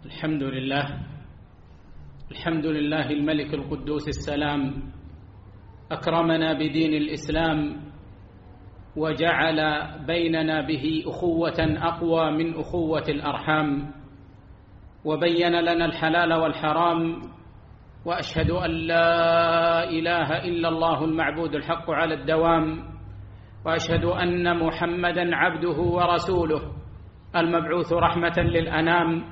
الحمد لله الملك القدوس السلام، أكرمنا بدين الإسلام وجعل بيننا به أخوة أقوى من أخوة الأرحام، وبين لنا الحلال والحرام، وأشهد أن لا إله إلا الله المعبود الحق على الدوام، وأشهد أن محمدًا عبده ورسوله المبعوث رحمة للأنام.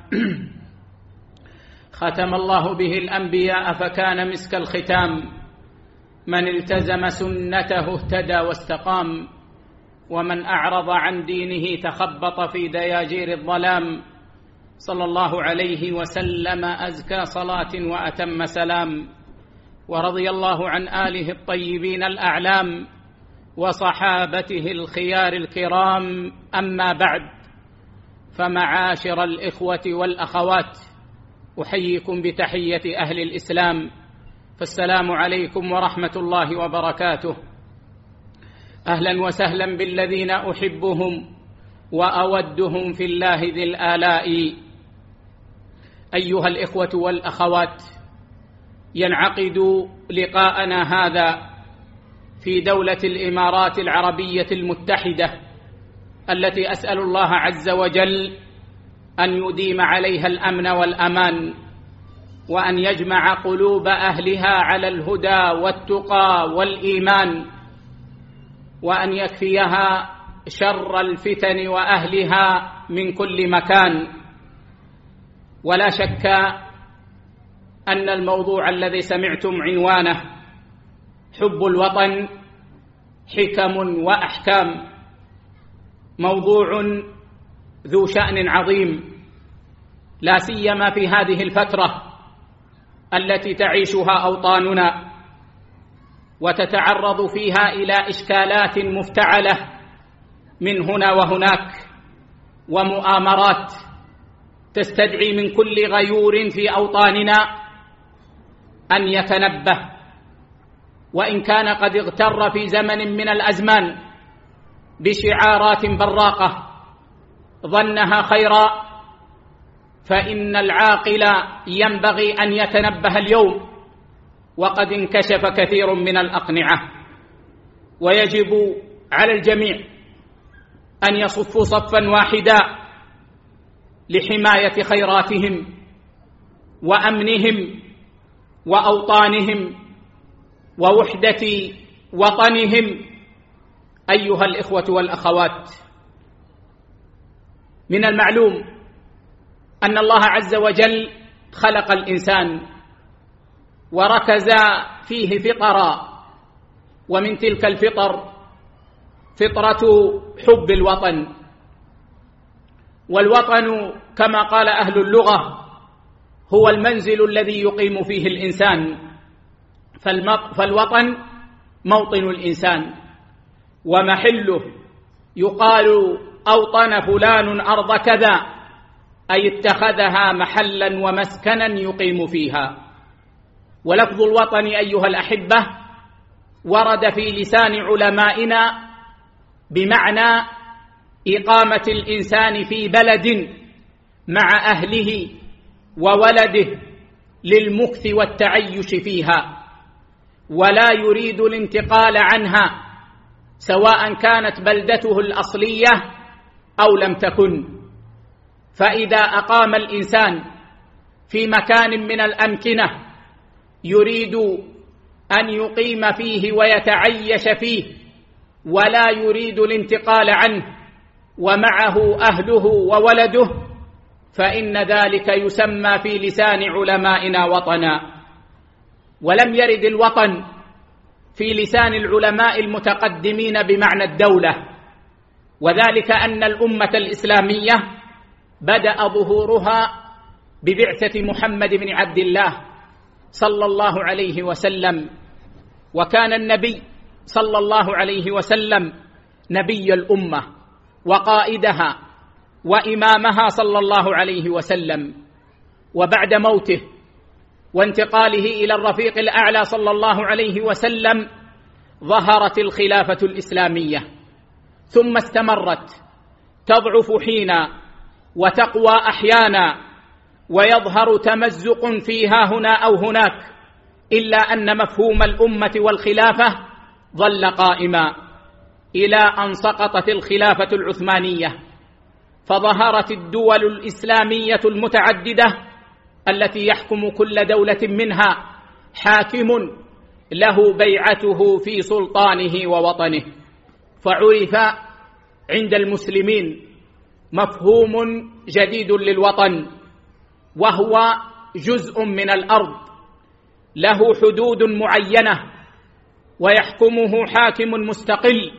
ختم الله به الأنبياء فكان مسك الختام، من التزم سنته اهتدى واستقام، ومن أعرض عن دينه تخبط في دياجير الظلام. صلى الله عليه وسلم أزكى صلاة وأتم سلام، ورضي الله عن آله الطيبين الأعلام وصحابته الخيار الكرام. أما بعد، فمعاشر الإخوة والأخوات، أحييكم بتحية أهل الإسلام، فالسلام عليكم ورحمة الله وبركاته. أهلا وسهلا بالذين أحبهم وأودهم في الله ذي الآلاء. أيها الإخوة والأخوات، ينعقد لقاءنا هذا في دولة الإمارات العربية المتحدة، التي أسأل الله عز وجل أن يديم عليها الأمن والأمان، وأن يجمع قلوب أهلها على الهدى والتقى والإيمان، وأن يكفيها شر الفتن وأهلها من كل مكان. ولا شك أن الموضوع الذي سمعتم عنوانه حب الوطن حكم وأحكام موضوع ذو شأن عظيم، لا سيما في هذه الفترة التي تعيشها أوطاننا، وتتعرض فيها إلى إشكالات مفتعلة من هنا وهناك، ومؤامرات تستدعي من كل غيور في أوطاننا أن يتنبه، وإن كان قد اغتر في زمن من الأزمان بشعارات براقة ظنها خيرا، فإن العاقل ينبغي أن يتنبه اليوم وقد انكشف كثير من الأقنعة، ويجب على الجميع أن يصفوا صفا واحدا لحماية خيراتهم وأمنهم وأوطانهم ووحدة وطنهم. أيها الإخوة والأخوات، من المعلوم أن الله عز وجل خلق الإنسان وركز فيه فطرا، ومن تلك الفطر فطرة حب الوطن. والوطن كما قال أهل اللغة هو المنزل الذي يقيم فيه الإنسان، فالوطن موطن الإنسان ومحله. يقال أوطن فلان أرض كذا، أي اتخذها محلا ومسكنا يقيم فيها. ولفظ الوطن أيها الأحبة ورد في لسان علمائنا بمعنى إقامة الإنسان في بلد مع أهله وولده للمكث والتعيش فيها، ولا يريد الانتقال عنها، سواء كانت بلدته الأصلية أو لم تكن. فإذا أقام الإنسان في مكان من الأمكنة يريد أن يقيم فيه ويتعيش فيه، ولا يريد الانتقال عنه ومعه أهله وولده، فإن ذلك يسمى في لسان علمائنا وطنا. ولم يرد الوطن في لسان العلماء المتقدمين بمعنى الدولة، وذلك أن الأمة الإسلامية بدأ ظهورها ببعثة محمد بن عبد الله صلى الله عليه وسلم، وكان النبي صلى الله عليه وسلم نبي الأمة وقائدها وإمامها صلى الله عليه وسلم. وبعد موته وانتقاله إلى الرفيق الأعلى صلى الله عليه وسلم ظهرت الخلافة الإسلامية، ثم استمرت تضعف حينا وتقوى أحيانا، ويظهر تمزق فيها هنا أو هناك، إلا أن مفهوم الأمة والخلافة ظل قائما إلى أن سقطت الخلافة العثمانية، فظهرت الدول الإسلامية المتعددة التي يحكم كل دولة منها حاكم له بيعته في سلطانه ووطنه، فعرف عند المسلمين مفهوم جديد للوطن، وهو جزء من الأرض له حدود معينة ويحكمه حاكم مستقل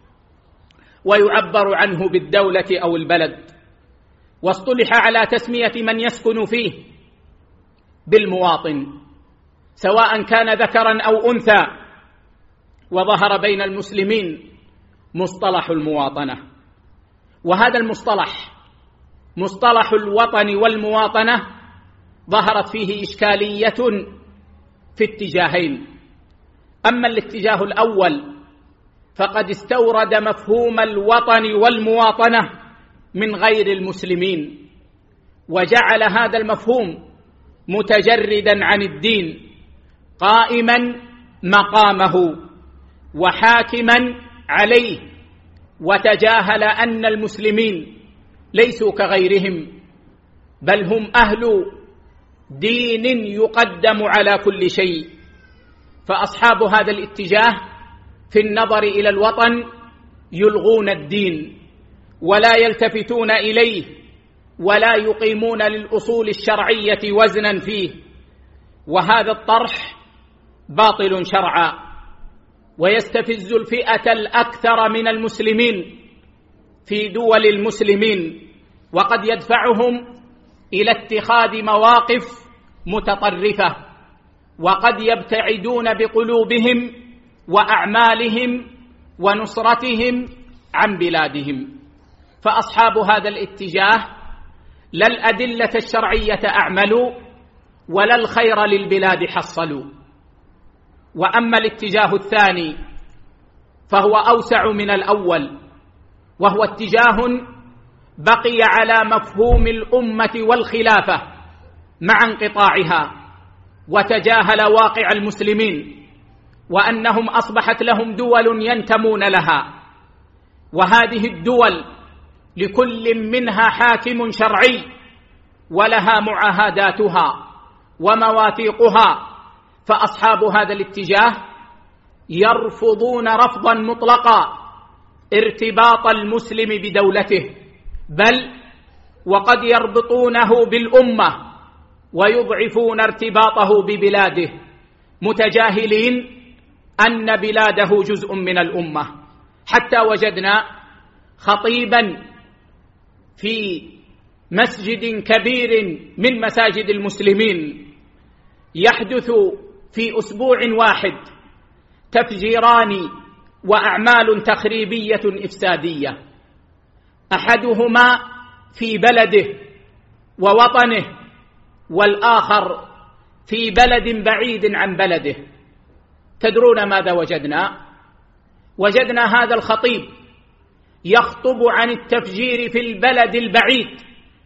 ويعبر عنه بالدولة أو البلد، واصطلح على تسمية من يسكن فيه بالمواطن سواء كان ذكرا أو أنثى، وظهر بين المسلمين مصطلح المواطنة. وهذا المصطلح، مصطلح الوطن والمواطنة، ظهرت فيه إشكالية في اتجاهين. أما الاتجاه الأول فقد استورد مفهوم الوطن والمواطنة من غير المسلمين، وجعل هذا المفهوم متجردا عن الدين قائما مقامه وحاكما عليه، وتجاهل أن المسلمين ليسوا كغيرهم، بل هم أهل دين يقدم على كل شيء. فأصحاب هذا الاتجاه في النظر إلى الوطن يلغون الدين ولا يلتفتون إليه ولا يقيمون للأصول الشرعية وزنا فيه، وهذا الطرح باطل شرعا ويستفز الفئة الأكثر من المسلمين في دول المسلمين، وقد يدفعهم إلى اتخاذ مواقف متطرفة، وقد يبتعدون بقلوبهم وأعمالهم ونصرتهم عن بلادهم. فأصحاب هذا الاتجاه لا الأدلة الشرعية أعملوا ولا الخير للبلاد حصلوا. وأما الاتجاه الثاني فهو أوسع من الأول، وهو اتجاه بقي على مفهوم الأمة والخلافة مع انقطاعها، وتجاهل واقع المسلمين وأنهم أصبحت لهم دول ينتمون لها، وهذه الدول لكل منها حاكم شرعي ولها معاهداتها ومواثيقها. فأصحاب هذا الاتجاه يرفضون رفضا مطلقا ارتباط المسلم بدولته، بل وقد يربطونه بالأمة ويضعفون ارتباطه ببلاده، متجاهلين أن بلاده جزء من الأمة. حتى وجدنا خطيبا في مسجد كبير من مساجد المسلمين يحدث في أسبوع واحد تفجيران وأعمال تخريبية إفسادية، أحدهما في بلده ووطنه، والآخر في بلد بعيد عن بلده. تدرون ماذا وجدنا؟ وجدنا هذا الخطيب يخطب عن التفجير في البلد البعيد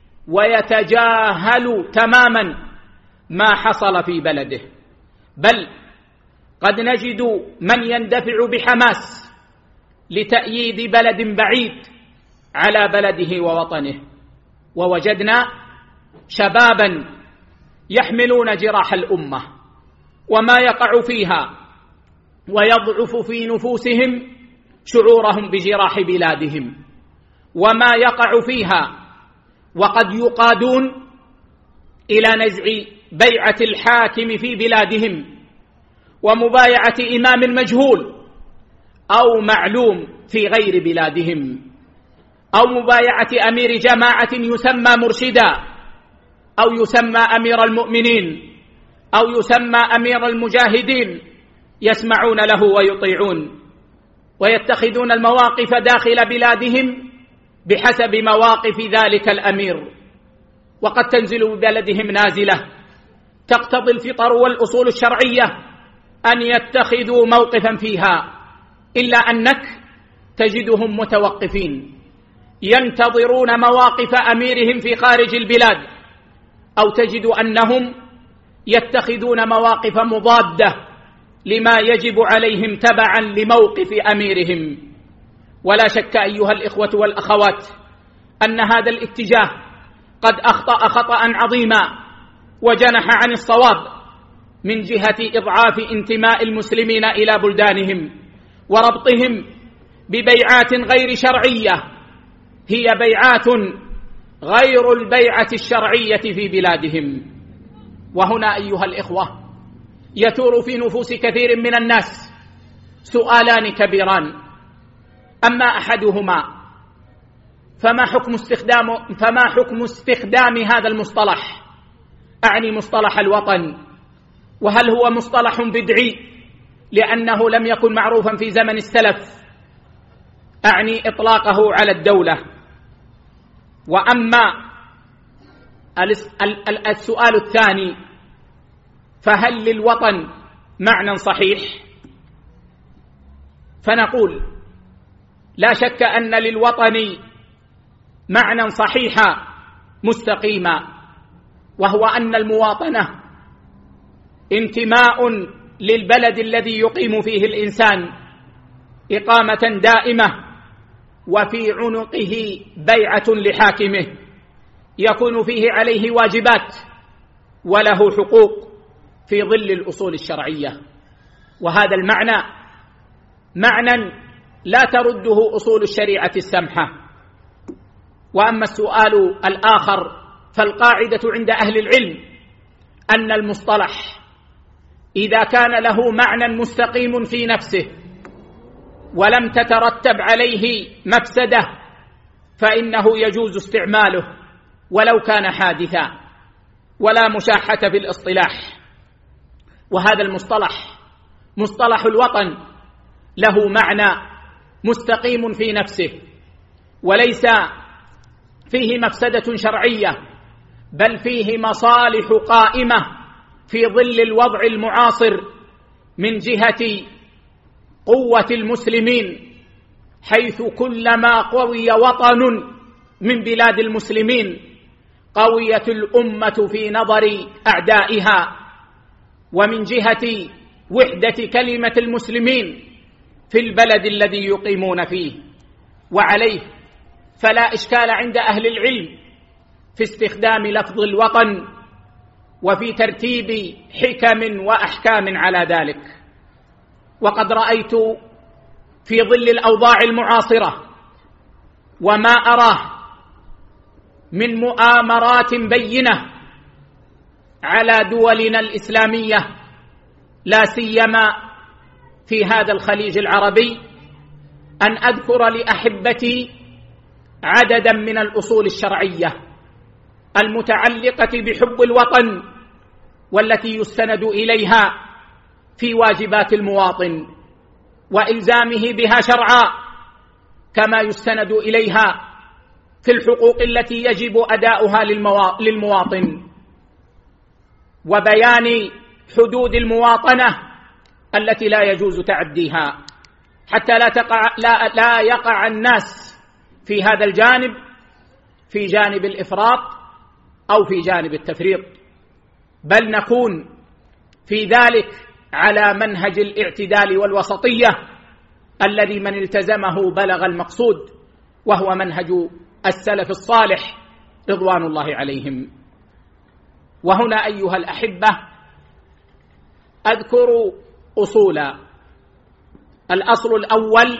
ويتجاهل تماما ما حصل في بلده، بل قد نجد من يندفع بحماس لتأييد بلد بعيد على بلده ووطنه. ووجدنا شبابا يحملون جراح الأمة وما يقع فيها، ويضعف في نفوسهم شعورهم بجراح بلادهم وما يقع فيها، وقد يقادون إلى نزع بيعة الحاكم في بلادهم ومبايعة إمام مجهول أو معلوم في غير بلادهم، أو مبايعة أمير جماعة يسمى مرشدا، أو يسمى أمير المؤمنين، أو يسمى أمير المجاهدين، يسمعون له ويطيعون ويتخذون المواقف داخل بلادهم بحسب مواقف ذلك الأمير، وقد تنزل ببلدهم نازلة تقتضي الفطر والأصول الشرعية أن يتخذوا موقفا فيها، إلا أنك تجدهم متوقفين ينتظرون مواقف أميرهم في خارج البلاد أو تجد أنهم يتخذون مواقف مضادة لما يجب عليهم تبعا لموقف أميرهم. ولا شك أيها الإخوة والأخوات أن هذا الاتجاه قد أخطأ خطأ عظيما وجنح عن الصواب من جهة إضعاف انتماء المسلمين إلى بلدانهم وربطهم ببيعات غير شرعية هي بيعات غير البيعة الشرعية في بلادهم. وهنا أيها الإخوة يثور في نفوس كثير من الناس سؤالان كبيران: أما أحدهما فما حكم استخدام هذا المصطلح، أعني مصطلح الوطن، وهل هو مصطلح بدعي لأنه لم يكن معروفا في زمن السلف، أعني إطلاقه على الدولة؟ وأما السؤال الثاني، فهل للوطن معنى صحيح؟ فنقول لا شك أن للوطن معنى صحيحا مستقيما، وهو أن المواطنة انتماء للبلد الذي يقيم فيه الإنسان إقامة دائمة، وفي عنقه بيعة لحاكمه يكون فيه عليه واجبات وله حقوق في ظل الأصول الشرعية. وهذا المعنى معنى لا ترده أصول الشريعة السمحة. وأما السؤال الآخر فالقاعدة عند أهل العلم أن المصطلح إذا كان له معنى مستقيم في نفسه ولم تترتب عليه مفسدة فإنه يجوز استعماله ولو كان حادثا، ولا مشاحة في الاصطلاح. وهذا المصطلح مصطلح الوطن له معنى مستقيم في نفسه وليس فيه مفسدة شرعية، بل فيه مصالح قائمة في ظل الوضع المعاصر من جهة قوة المسلمين، حيث كلما قوي وطن من بلاد المسلمين قويت الأمة في نظر أعدائها، ومن جهة وحدة كلمة المسلمين في البلد الذي يقيمون فيه. وعليه فلا إشكال عند أهل العلم في استخدام لفظ الوطن وفي ترتيب حكم وأحكام على ذلك. وقد رأيت في ظل الأوضاع المعاصرة وما أراه من مؤامرات بينة على دولنا الإسلامية لا سيما في هذا الخليج العربي أن أذكر لأحبتي عددا من الأصول الشرعية المتعلقة بحب الوطن والتي يستند إليها في واجبات المواطن وإلزامه بها شرعا، كما يستند إليها في الحقوق التي يجب أداؤها للمواطن، وبيان حدود المواطنة التي لا يجوز تعديها حتى لا يقع الناس في هذا الجانب في جانب الإفراط أو في جانب التفريط، بل نكون في ذلك على منهج الاعتدال والوسطية الذي من التزمه بلغ المقصود، وهو منهج السلف الصالح رضوان الله عليهم. وهنا أيها الأحبة أذكر أصولا. الأصل الأول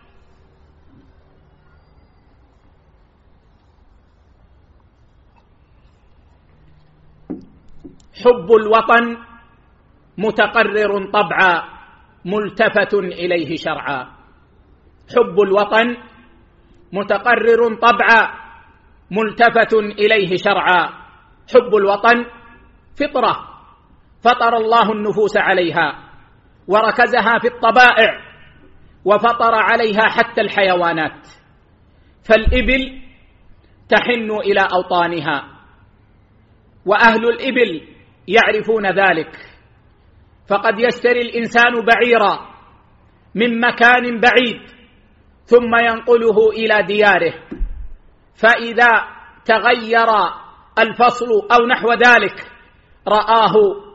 حب الوطن متقرر طبعا ملتفت إليه شرعا. حب الوطن متقرر طبعا ملتفت إليه شرعا. حب الوطن فطرة فطر الله النفوس عليها وركزها في الطبائع وفطر عليها حتى الحيوانات، فالإبل تحن إلى أوطانها وأهل الإبل يعرفون ذلك، فقد يشتري الإنسان بعيرا من مكان بعيد ثم ينقله إلى دياره، فإذا تغير الفصل أو نحو ذلك رآه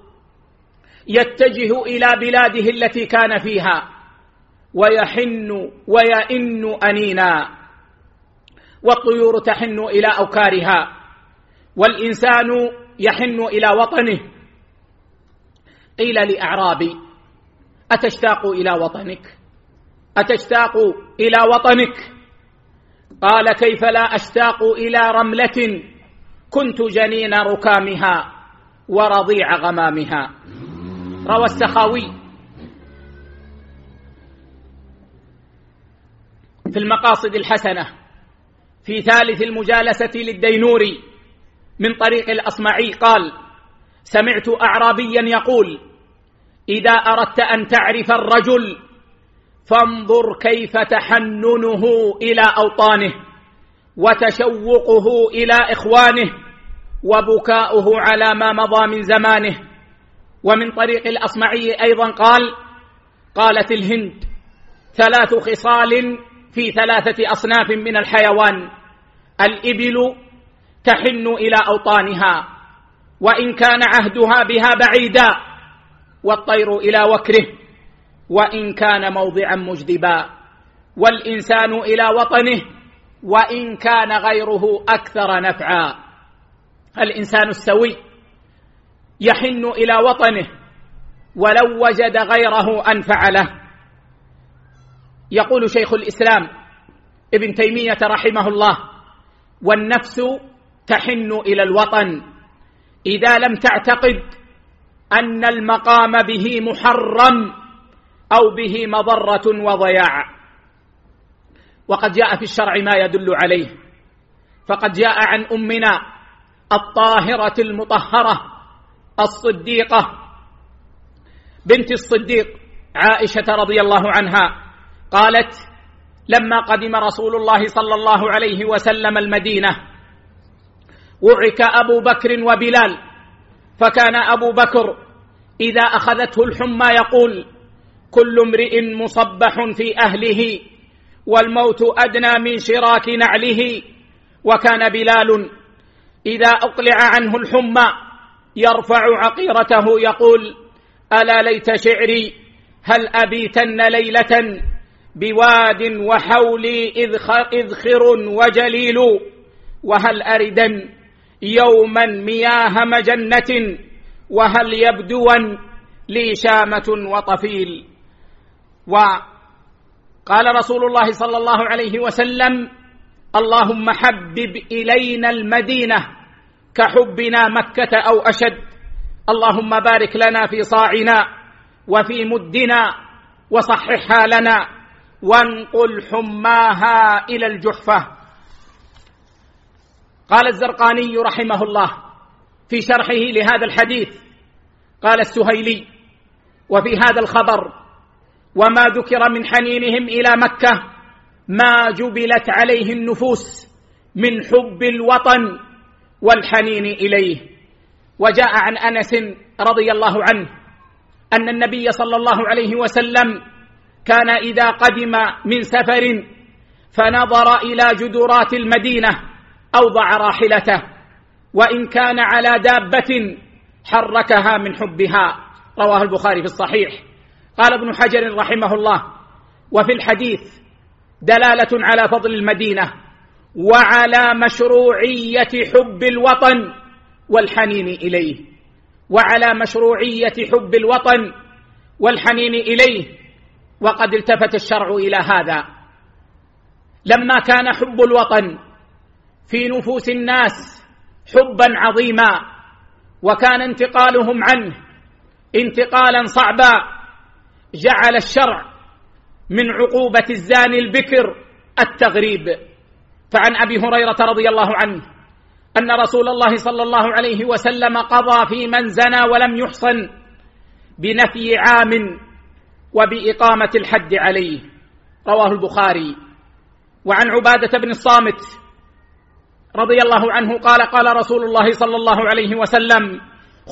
يتجه إلى بلاده التي كان فيها ويحن ويئن أنينا، والطيور تحن إلى أوكارها، والإنسان يحن إلى وطنه. قيل لأعرابي: أتشتاق إلى وطنك؟ أتشتاق إلى وطنك؟ قال: كيف لا أشتاق إلى رملة كنت جنين ركامها ورضيع غمامها. روى السخاوي في المقاصد الحسنة في ثالث المجالسة للدينوري من طريق الأصمعي قال: سمعت أعرابيا يقول: إذا أردت أن تعرف الرجل فانظر كيف تحننه إلى أوطانه وتشوقه إلى إخوانه وبكاؤه على ما مضى من زمانه. ومن طريق الأصمعي أيضا قال: قالت الهند: 3 خصال في 3 أصناف من الحيوان: الإبل تحن إلى أوطانها وإن كان عهدها بها بعيدا، والطير إلى وكره وإن كان موضعا مجدبا، والإنسان إلى وطنه وإن كان غيره أكثر نفعا. الإنسان السوي يحن إلى وطنه ولو وجد غيره أنفع له. يقول شيخ الإسلام ابن تيمية رحمه الله: والنفس تحن إلى الوطن إذا لم تعتقد أن المقام به محرم أو به مضرة وضياع. وقد جاء في الشرع ما يدل عليه، فقد جاء عن أمنا الطاهرة المطهرة الصديقة بنت الصديق عائشة رضي الله عنها قالت: لما قدم رسول الله صلى الله عليه وسلم المدينة وعك أبو بكر وبلال، فكان أبو بكر إذا أخذته الحمى يقول: كل امرئ مصبح في أهله والموت أدنى من شراك نعله. وكان بلال إذا أقلع عنه الحمى يرفع عقيرته يقول: ألا ليت شعري هل أبيتن ليلة بواد وحولي إذخر وجليل، وهل أردن يوما مياه مجنة وهل يبدوا لي شامة وطفيل. وقال رسول الله صلى الله عليه وسلم: اللهم حبب إلينا المدينة كحبنا مكة أو أشد، اللهم بارك لنا في صاعنا وفي مدنا وصححها لنا وانقل حماها إلى الجحفة. قال الزرقاني رحمه الله في شرحه لهذا الحديث، قال السهيلي: وفي هذا الخبر وما ذكر من حنينهم إلى مكة ما جبلت عليه النفوس من حب الوطن والحنين إليه. وجاء عن أنس رضي الله عنه أن النبي صلى الله عليه وسلم كان إذا قدم من سفر فنظر إلى جدرات المدينة أوضع راحلته، وإن كان على دابة حركها من حبها. رواه البخاري في الصحيح. قال ابن حجر رحمه الله: وفي الحديث دلالة على فضل المدينة وعلى مشروعية حب الوطن والحنين إليه، وعلى مشروعية حب الوطن والحنين إليه. وقد التفت الشرع إلى هذا لما كان حب الوطن في نفوس الناس حبا عظيما، وكان انتقالهم عنه انتقالا صعبا، جعل الشرع من عقوبة الزاني البكر التغريب. فعن أبي هريرة رضي الله عنه أن رسول الله صلى الله عليه وسلم قضى في من زنى ولم يحصن بنفي عام وبإقامة الحد عليه. رواه البخاري. وعن عبادة بن الصامت رضي الله عنه قال: قال رسول الله صلى الله عليه وسلم: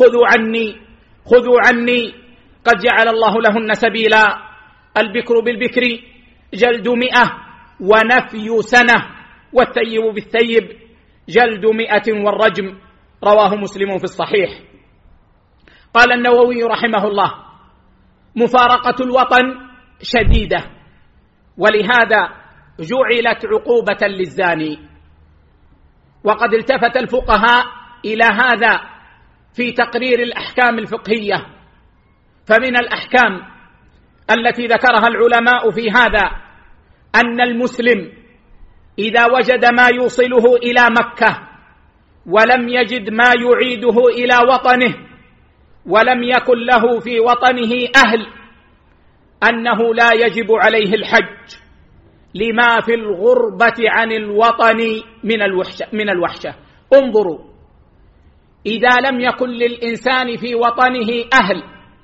خذوا عني قد جعل الله لهن سبيلا، البكر بالبكر جلد 100 ونفي سنة، والثيب بالثيب جلد 100 والرجم. رواه مسلم في الصحيح. قال النووي رحمه الله: مفارقة الوطن شديدة، ولهذا جعلت عقوبة للزاني. وقد التفت الفقهاء إلى هذا في تقرير الأحكام الفقهية، فمن الأحكام التي ذكرها العلماء في هذا أن المسلم إذا وجد ما يوصله إلى مكة ولم يجد ما يعيده إلى وطنه ولم يكن له في وطنه أهل، أنه لا يجب عليه الحج لما في الغربة عن الوطن من الوحشة. انظروا، إذا لم يكن للإنسان في وطنه أهل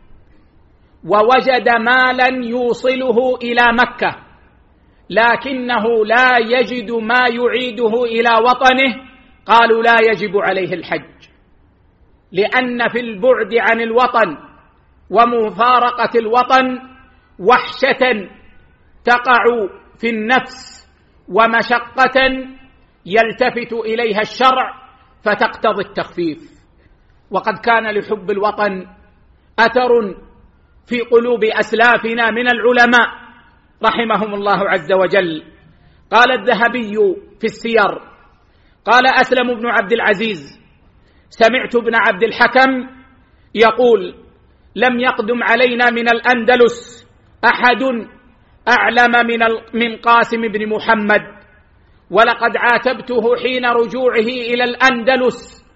ووجد مالا يوصله إلى مكة لكنه لا يجد ما يعيده إلى وطنه، قالوا لا يجب عليه الحج، لأن في البعد عن الوطن ومفارقة الوطن وحشة تقع في النفس ومشقة يلتفت إليها الشرع فتقتضي التخفيف. وقد كان لحب الوطن أثر في قلوب أسلافنا من العلماء رحمهم الله عز وجل. قال الذهبي في السير: قال أسلم بن عبد العزيز: سمعت ابن عبد الحكم يقول: لم يقدم علينا من الأندلس أحد أعلم من قاسم بن محمد، ولقد عاتبته حين رجوعه إلى الأندلس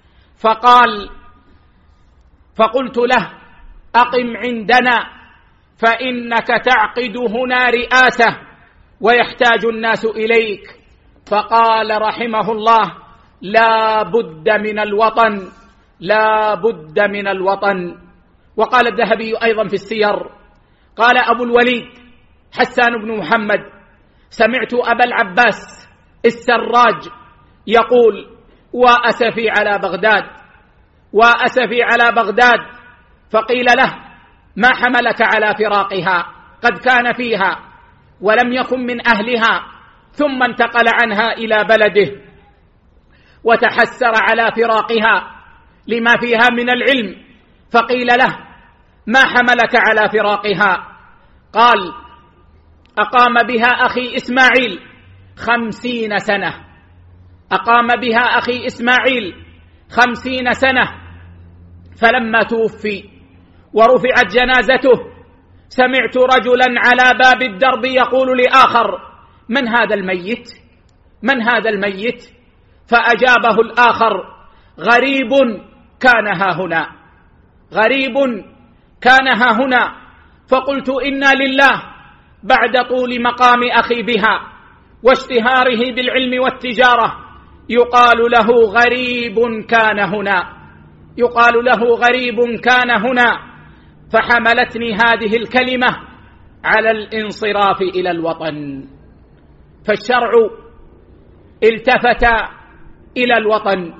فقلت له: أقم عندنا فإنك تعقد هنا رئاسة ويحتاج الناس إليك. فقال رحمه الله: لا بد من الوطن، لا بد من الوطن. وقال الذهبي أيضا في السير: قال أبو الوليد حسان بن محمد: سمعت أبا العباس السراج يقول: وأسفي على بغداد، وأسفي على بغداد. فقيل له: ما حملك على فراقها؟ قد كان فيها ولم يكن من أهلها ثم انتقل عنها إلى بلده وتحسر على فراقها لما فيها من العلم. فقيل له: ما حملك على فراقها؟ قال: أقام بها أخي إسماعيل 50 سنة، أقام بها أخي إسماعيل 50 سنة، فلما توفي ورفعت جنازته سمعت رجلا على باب الدرب يقول لآخر: من هذا الميت؟ من هذا الميت؟ فأجابه الآخر: غريب كان ها هنا، غريب كان ها هنا. فقلت: إنا لله، بعد طول مقام أخي بها واشتهاره بالعلم والتجارة يقال له غريب كان هنا، يقال له غريب كان هنا. فحملتني هذه الكلمة على الانصراف إلى الوطن. فالشرع التفت إلى الوطن،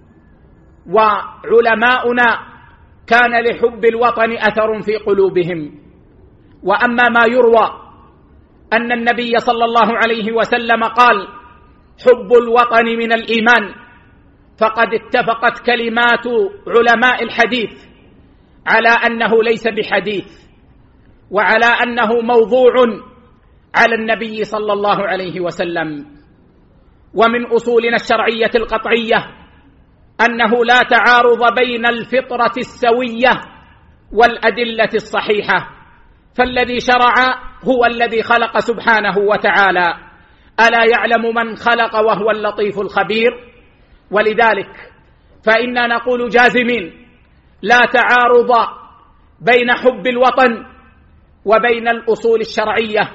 وعلماؤنا كان لحب الوطن أثر في قلوبهم. وأما ما يروى أن النبي صلى الله عليه وسلم قال: حب الوطن من الإيمان، فقد اتفقت كلمات علماء الحديث على أنه ليس بحديث، وعلى أنه موضوع على النبي صلى الله عليه وسلم. ومن أصولنا الشرعية القطعية أنه لا تعارض بين الفطرة السوية والأدلة الصحيحة، فالذي شرع هو الذي خلق سبحانه وتعالى، ألا يعلم من خلق وهو اللطيف الخبير. ولذلك فإننا نقول جازمين: لا تعارض بين حب الوطن وبين الأصول الشرعية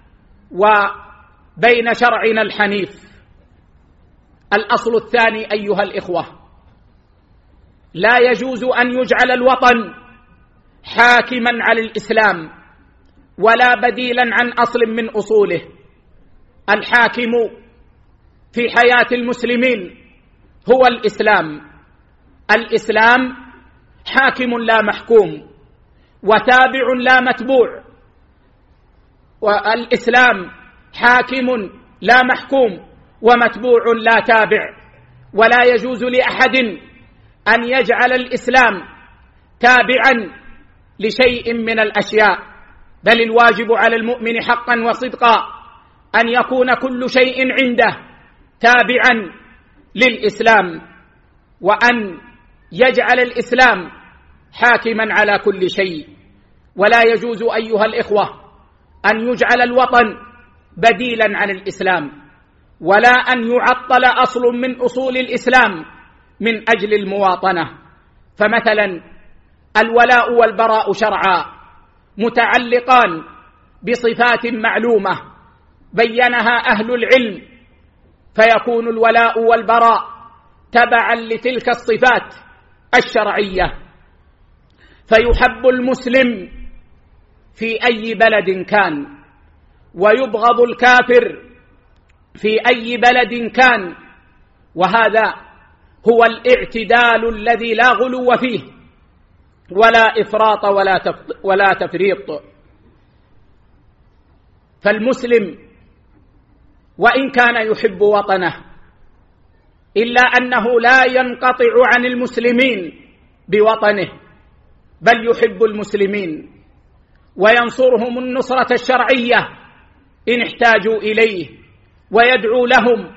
وبين شرعنا الحنيف. الأصل الثاني أيها الإخوة: لا يجوز أن يجعل الوطن حاكما على الإسلام ولا بديلا عن أصل من أصوله. الحاكم في حياة المسلمين هو الإسلام. الإسلام حاكم لا محكوم وتابع لا متبوع، والإسلام حاكم لا محكوم ومتبوع لا تابع. ولا يجوز لأحد أن يجعل الإسلام تابعا لشيء من الأشياء، بل الواجب على المؤمن حقا وصدقا أن يكون كل شيء عنده تابعا للإسلام، وأن يجعل الإسلام حاكما على كل شيء. ولا يجوز أيها الإخوة أن يجعل الوطن بديلا عن الإسلام، ولا أن يعطل أصل من أصول الإسلام من أجل المواطنة. فمثلا الولاء والبراء شرعا متعلقان بصفات معلومة بينها أهل العلم، فيكون الولاء والبراء تبعا لتلك الصفات الشرعية، فيحب المسلم في أي بلد كان، ويبغض الكافر في أي بلد كان، وهذا هو الاعتدال الذي لا غلو فيه ولا إفراط ولا تفريط. فالمسلم وإن كان يحب وطنه إلا أنه لا ينقطع عن المسلمين بوطنه، بل يحب المسلمين وينصرهم النصرة الشرعية إن احتاجوا إليه، ويدعو لهم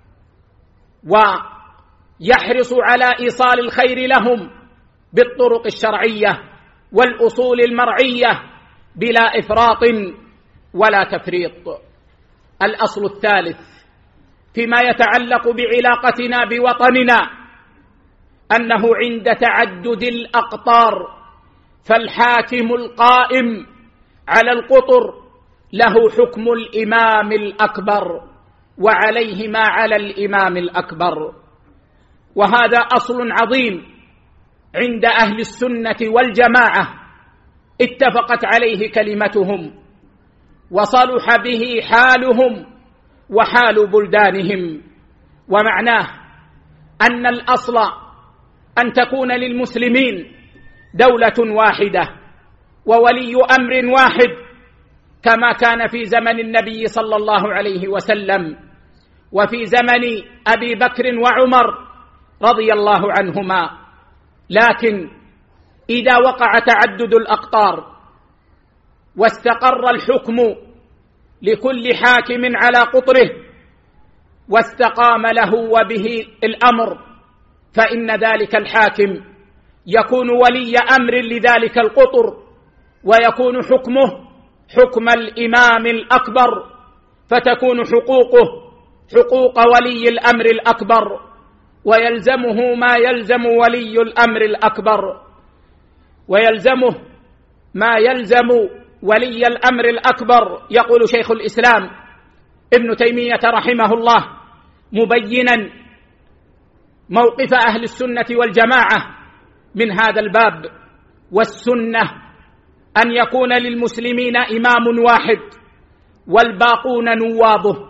ويحرص على إيصال الخير لهم بالطرق الشرعية والأصول المرعية بلا إفراط ولا تفريط. الأصل الثالث فيما يتعلق بعلاقتنا بوطننا أنه عند تعدد الأقطار فالحاكم القائم على القطر له حكم الإمام الأكبر، وعليه ما على الإمام الأكبر. وهذا أصل عظيم عند أهل السنة والجماعة اتفقت عليه كلمتهم وصلح به حالهم وحال بلدانهم. ومعناه أن الأصل أن تكون للمسلمين دولة واحدة وولي أمر واحد، كما كان في زمن النبي صلى الله عليه وسلم وفي زمن أبي بكر وعمر رضي الله عنهما. لكن إذا وقع تعدد الأقطار واستقر الحكم لكل حاكم على قطره واستقام له وبه الأمر، فإن ذلك الحاكم يكون ولي أمر لذلك القطر، ويكون حكمه حكم الإمام الأكبر، فتكون حقوقه حقوق ولي الأمر الأكبر، ويلزمه ما يلزم ولي الأمر الأكبر، ويلزمه ما يلزم ولي الأمر الأكبر. يقول شيخ الإسلام ابن تيمية رحمه الله مبينا موقف أهل السنة والجماعة من هذا الباب: والسنة أن يكون للمسلمين إمام واحد والباقون نوابه.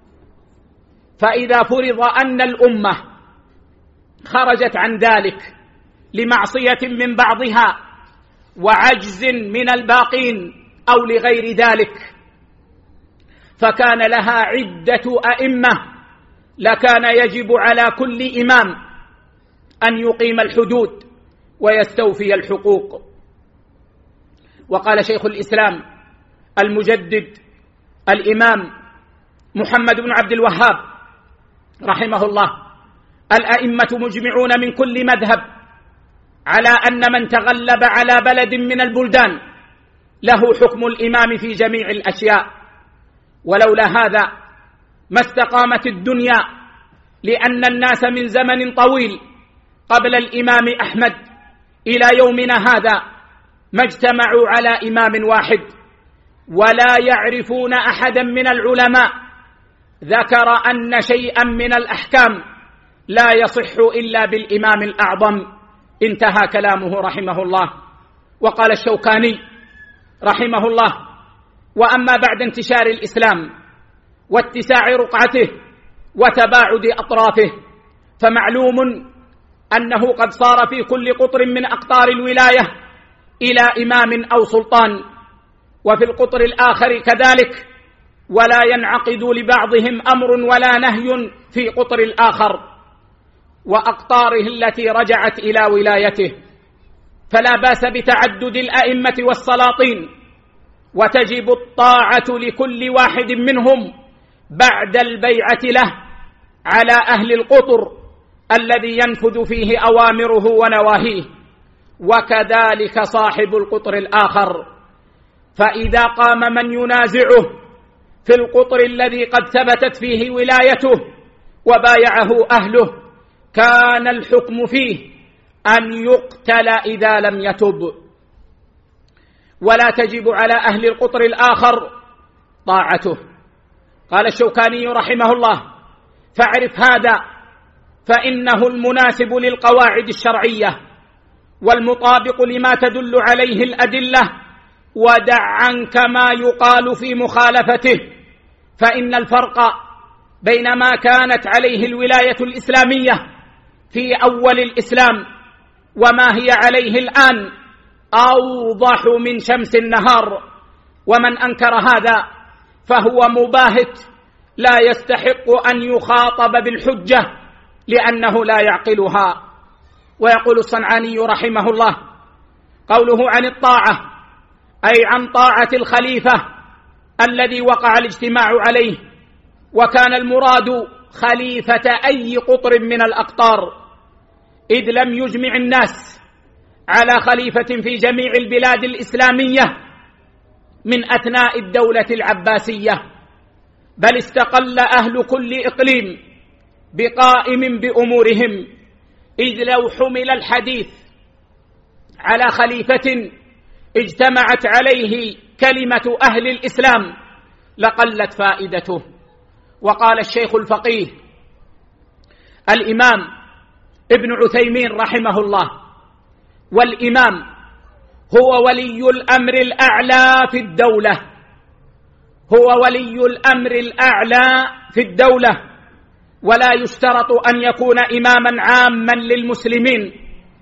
فإذا فرض أن الأمة خرجت عن ذلك لمعصية من بعضها وعجز من الباقين أو لغير ذلك، فكان لها عدة أئمة، لكان يجب على كل إمام أن يقيم الحدود ويستوفي الحقوق. وقال شيخ الإسلام المجدد الإمام محمد بن عبد الوهاب رحمه الله: الأئمة مجمعون من كل مذهب على أن من تغلب على بلد من البلدان له حكم الإمام في جميع الأشياء، ولولا هذا ما استقامت الدنيا، لأن الناس من زمن طويل قبل الإمام أحمد إلى يومنا هذا ما اجتمعوا على إمام واحد، ولا يعرفون أحدا من العلماء ذكر أن شيئا من الأحكام لا يصح إلا بالإمام الأعظم. انتهى كلامه رحمه الله. وقال الشوكاني رحمه الله: وأما بعد انتشار الإسلام واتساع رقعته وتباعد أطرافه، فمعلوم أنه قد صار في كل قطر من أقطار الولاية إلى إمام أو سلطان، وفي القطر الآخر كذلك، ولا ينعقد لبعضهم أمر ولا نهي في قطر الآخر. وأقطاره التي رجعت إلى ولايته، فلا باس بتعدد الأئمة والسلاطين، وتجب الطاعة لكل واحد منهم بعد البيعة له على أهل القطر الذي ينفذ فيه أوامره ونواهيه، وكذلك صاحب القطر الآخر. فإذا قام من ينازعه في القطر الذي قد ثبتت فيه ولايته وبايعه أهله، كان الحكم فيه أن يقتل إذا لم يتب، ولا تجب على أهل القطر الآخر طاعته. قال الشوكاني رحمه الله: فاعرف هذا فإنه المناسب للقواعد الشرعية والمطابق لما تدل عليه الأدلة، ودع عنك ما يقال في مخالفته، فإن الفرق بين ما كانت عليه الولاية الإسلامية في أول الإسلام وما هي عليه الآن أوضح من شمس النهار، ومن أنكر هذا فهو مباهت لا يستحق أن يخاطب بالحجة لأنه لا يعقلها. ويقول الصنعاني رحمه الله: قوله عن الطاعة أي عن طاعة الخليفة الذي وقع الاجتماع عليه، وكان المراد خليفة أي قطر من الأقطار، إذ لم يجمع الناس على خليفة في جميع البلاد الإسلامية من أثناء الدولة العباسية، بل استقل أهل كل إقليم بقائم بأمورهم، إذ لو حمل الحديث على خليفة اجتمعت عليه كلمة أهل الإسلام لقلت فائدته. وقال الشيخ الفقيه الإمام ابن عثيمين رحمه الله: والإمام هو ولي الأمر الأعلى في الدولة، هو ولي الأمر الأعلى في الدولة، ولا يشترط أن يكون إماما عاما للمسلمين،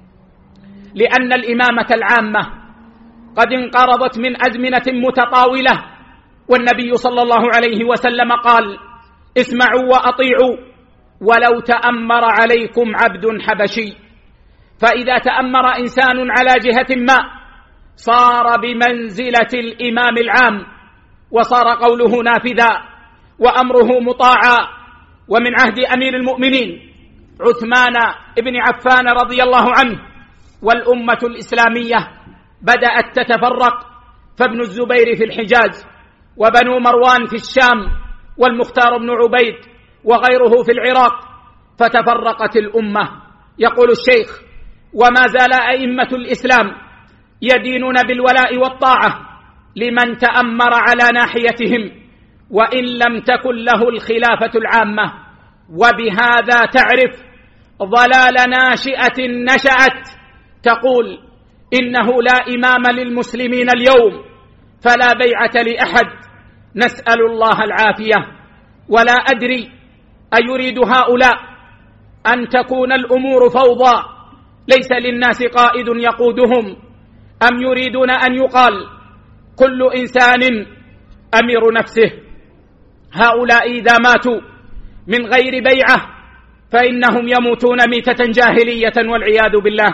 لأن الإمامة العامة قد انقرضت من أزمنة متطاولة، والنبي صلى الله عليه وسلم قال: اسمعوا وأطيعوا ولو تأمر عليكم عبد حبشي. فإذا تأمر إنسان على جهة ما صار بمنزلة الإمام العام، وصار قوله نافذا وأمره مطاعا. ومن عهد أمير المؤمنين عثمان بن عفان رضي الله عنه والأمة الإسلامية بدأت تتفرق، فابن الزبير في الحجاز، وبنو مروان في الشام، والمختار بن عبيد وغيره في العراق، فتفرقت الأمة. يقول الشيخ: وما زال أئمة الإسلام يدينون بالولاء والطاعة لمن تأمر على ناحيتهم، وإن لم تكن له الخلافة العامة. وبهذا تعرف ضلال ناشئة نشأت تقول إنه لا إمام للمسلمين اليوم فلا بيعة لأحد، نسأل الله العافية. ولا أدري أيريد هؤلاء أن تكون الأمور فوضى ليس للناس قائد يقودهم، أم يريدون أن يقال كل إنسان أمير نفسه؟ هؤلاء إذا ماتوا من غير بيعة فإنهم يموتون ميتة جاهلية والعياذ بالله،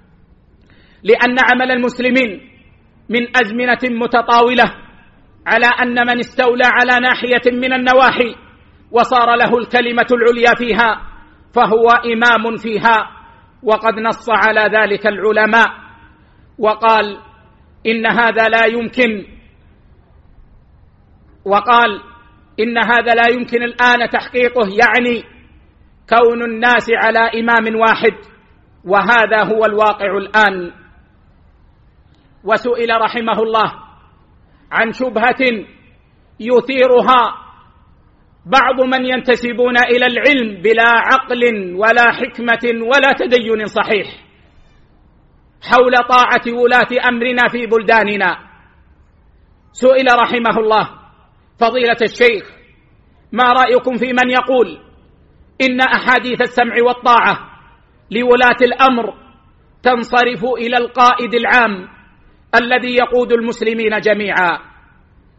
لأن عمل المسلمين من أزمنة متطاولة على أن من استولى على ناحية من النواحي وصار له الكلمة العليا فيها فهو إمام فيها، وقد نص على ذلك العلماء وقال إن هذا لا يمكن الآن تحقيقه، يعني كون الناس على إمام واحد، وهذا هو الواقع الآن. وسئل رحمه الله عن شبهة يثيرها بعض من ينتسبون إلى العلم بلا عقل ولا حكمة ولا تدين صحيح حول طاعة ولاة أمرنا في بلداننا. سئل رحمه الله: فضيلة الشيخ، ما رأيكم في من يقول إن أحاديث السمع والطاعة لولاة الأمر تنصرف إلى القائد العام الذي يقود المسلمين جميعا؟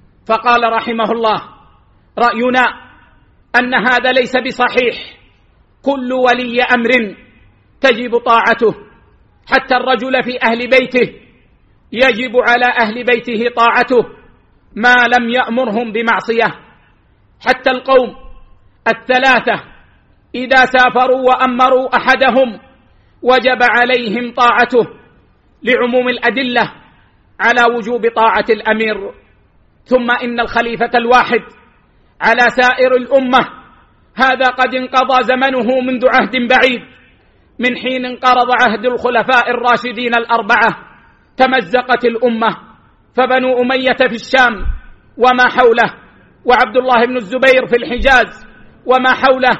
فقال رحمه الله: رأينا أن هذا ليس بصحيح، كل ولي أمر تجب طاعته، حتى الرجل في أهل بيته يجب على أهل بيته طاعته ما لم يأمرهم بمعصية. حتى القوم الثلاثة إذا سافروا وأمروا أحدهم وجب عليهم طاعته لعموم الأدلة على وجوب طاعة الأمير. ثم إن الخليفة الواحد على سائر الأمة هذا قد انقضى زمنه منذ عهد بعيد، من حين انقرض عهد الخلفاء الراشدين الأربعة تمزقت الأمة، فبنو أمية في الشام وما حوله، وعبد الله بن الزبير في الحجاز وما حوله،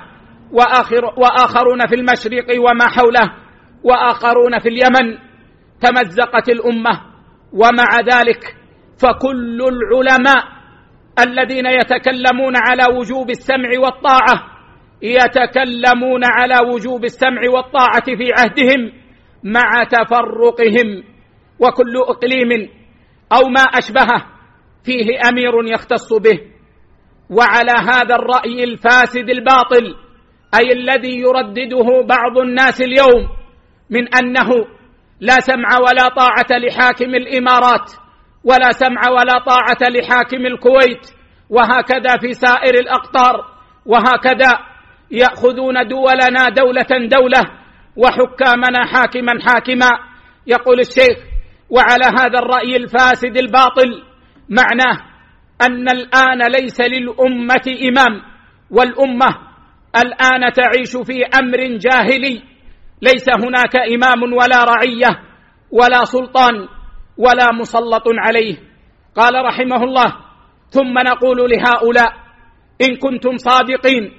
وآخرون في المشرق وما حوله، وآخرون في اليمن، تمزقت الأمة. ومع ذلك فكل العلماء الذين يتكلمون على وجوب السمع والطاعة يتكلمون على وجوب السمع والطاعة في عهدهم مع تفرقهم، وكل إقليم أو ما أشبهه فيه أمير يختص به. وعلى هذا الرأي الفاسد الباطل، أي الذي يردده بعض الناس اليوم، من أنه لا سمع ولا طاعة لحاكم الإمارات، ولا سمع ولا طاعة لحاكم الكويت، وهكذا في سائر الأقطار، وهكذا يأخذون دولنا دولة دولة وحكامنا حاكما حاكما. يقول الشيخ: وعلى هذا الرأي الفاسد الباطل معناه أن الآن ليس للأمة إمام، والأمة الآن تعيش في أمر جاهلي، ليس هناك إمام ولا رعية ولا سلطان ولا مسلط عليه. قال رحمه الله: ثم نقول لهؤلاء: إن كنتم صادقين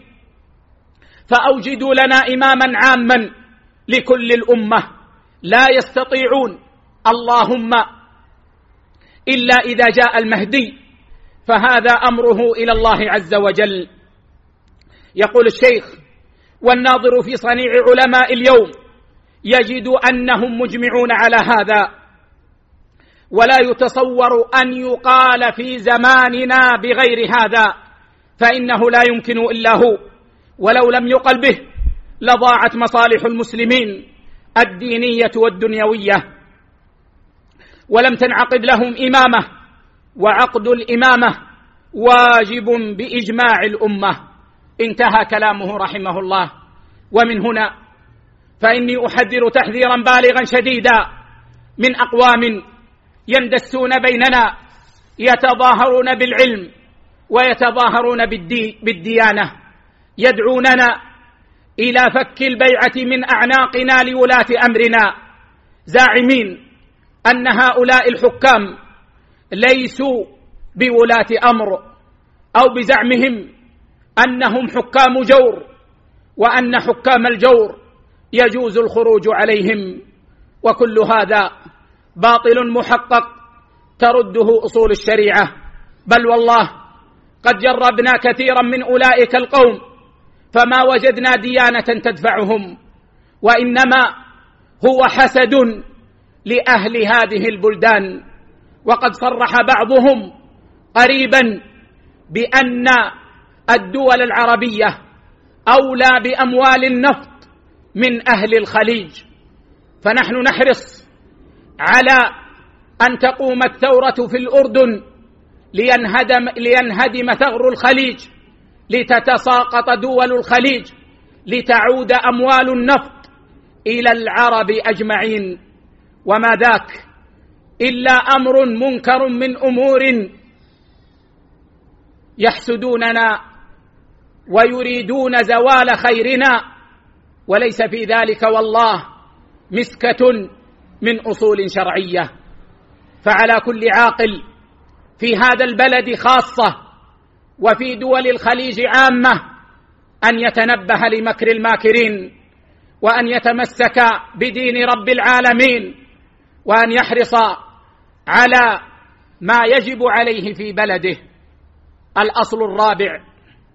فأوجدوا لنا إماما عاما لكل الأمة، لا يستطيعون اللهم إلا إذا جاء المهدي، فهذا أمره إلى الله عز وجل. يقول الشيخ: والناظر في صنيع علماء اليوم يجد أنهم مجمعون على هذا، ولا يتصور أن يقال في زماننا بغير هذا، فإنه لا يمكن إلا هو، ولو لم يقل به لضاعت مصالح المسلمين الدينية والدنيوية، ولم تنعقد لهم إمامة، وعقد الإمامة واجب بإجماع الأمة. انتهى كلامه رحمه الله. ومن هنا فإني أحذر تحذيرا بالغا شديدا من أقوام يندسون بيننا يتظاهرون بالعلم ويتظاهرون بالديانة، يدعوننا إلى فك البيعة من أعناقنا لولاة أمرنا، زاعمين أن هؤلاء الحكام ليسوا بولاة أمر، أو بزعمهم أنهم حكام جور، وأن حكام الجور يجوز الخروج عليهم. وكل هذا باطل محقق ترده أصول الشريعة. بل والله قد جربنا كثيرا من أولئك القوم فما وجدنا ديانة تدفعهم، وإنما هو حسد لأهل هذه البلدان. وقد صرح بعضهم قريبا بأن الدول العربية أولى بأموال النفط من أهل الخليج، فنحن نحرص على أن تقوم الثورة في الأردن لينهدم ثغر الخليج، لتتساقط دول الخليج، لتعود أموال النفط إلى العرب أجمعين. وما ذاك إلا أمر منكر من أمور يحسدوننا ويريدون زوال خيرنا، وليس في ذلك والله مسكة من أصول شرعية. فعلى كل عاقل في هذا البلد خاصة وفي دول الخليج عامة أن يتنبه لمكر الماكرين، وأن يتمسك بدين رب العالمين، وأن يحرص على ما يجب عليه في بلده. الأصل الرابع: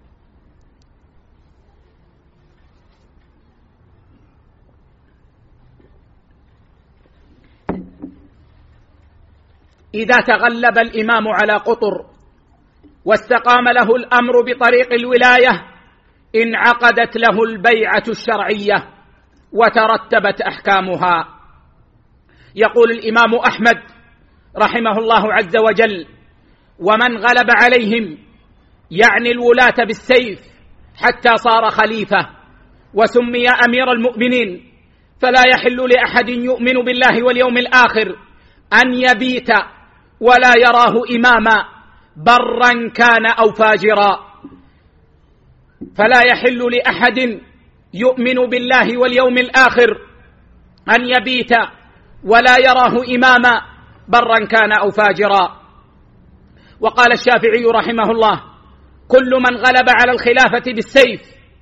إذا تغلب الإمام على قطر واستقام له الأمر بطريق الولاية انعقدت له البيعة الشرعية وترتبت أحكامها. يقول الإمام أحمد رحمه الله عز وجل: ومن غلب عليهم، يعني الولاة بالسيف، حتى صار خليفة وسمي أمير المؤمنين، فلا يحل لأحد يؤمن بالله واليوم الآخر أن يبيت ولا يراه إماما برا كان أو فاجرا. فلا يحل لأحد يؤمن بالله واليوم الآخر أن يبيت ولا يراه إماما برا كان أو فاجرا. وقال الشافعي رحمه الله: كل من غلب على الخلافة بالسيف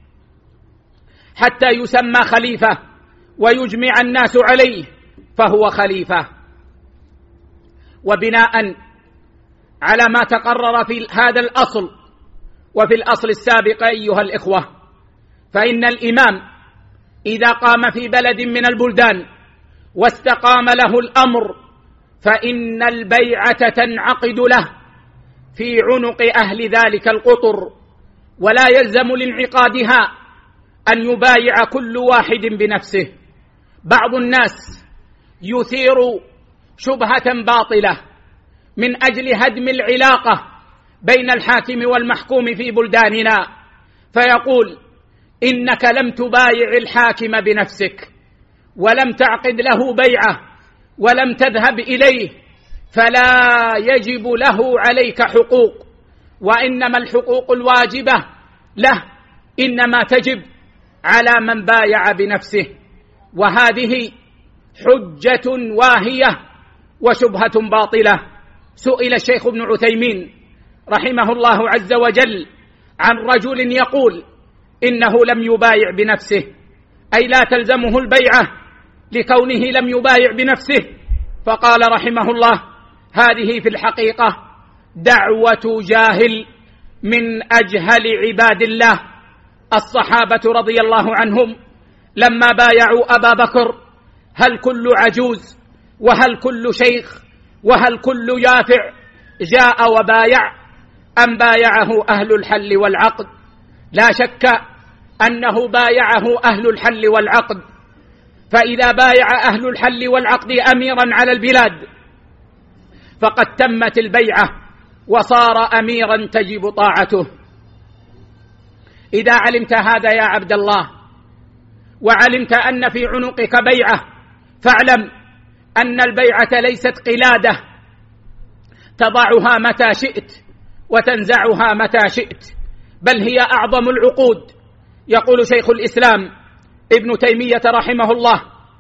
حتى يسمى خليفة ويجمع الناس عليه فهو خليفة. وبناء على ما تقرر في هذا الأصل وفي الأصل السابق أيها الإخوة، فإن الإمام إذا قام في بلد من البلدان واستقام له الأمر فإن البيعة تنعقد له في عنق أهل ذلك القطر، ولا يلزم لانعقادها أن يبايع كل واحد بنفسه. بعض الناس يثير شبهة باطلة من أجل هدم العلاقة بين الحاكم والمحكوم في بلداننا، فيقول: إنك لم تبايع الحاكم بنفسك ولم تعقد له بيعة ولم تذهب إليه، فلا يجب له عليك حقوق، وإنما الحقوق الواجبة له إنما تجب على من بايع بنفسه. وهذه حجة واهية وشبهة باطلة. سئل الشيخ ابن عثيمين رحمه الله عز وجل عن رجل يقول إنه لم يبايع بنفسه، أي لا تلزمه البيعة لكونه لم يبايع بنفسه، فقال رحمه الله: هذه في الحقيقة دعوة جاهل من أجهل عباد الله. الصحابة رضي الله عنهم لما بايعوا أبا بكر، هل كل عجوز وهل كل شيخ وهل كل يافع جاء وبايع، أم بايعه أهل الحل والعقد؟ لا شك أنه بايعه أهل الحل والعقد، فإذا بايع أهل الحل والعقد أميرا على البلاد فقد تمت البيعة وصار أميرا تجب طاعته. إذا علمت هذا يا عبد الله وعلمت أن في عنقك بيعة، فاعلم أن البيعة ليست قلادة تضعها متى شئت وتنزعها متى شئت، بل هي أعظم العقود. يقول شيخ الإسلام ابن تيمية رحمه الله: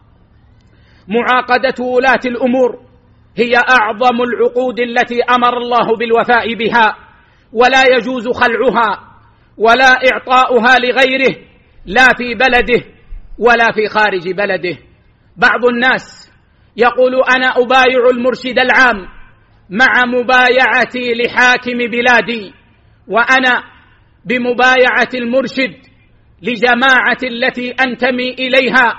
معاقدة ولاة الأمور هي أعظم العقود التي أمر الله بالوفاء بها، ولا يجوز خلعها ولا إعطاؤها لغيره، لا في بلده ولا في خارج بلده. بعض الناس يقول: أنا أبايع المرشد العام مع مبايعتي لحاكم بلادي، وأنا بمبايعة المرشد لجماعة التي أنتمي إليها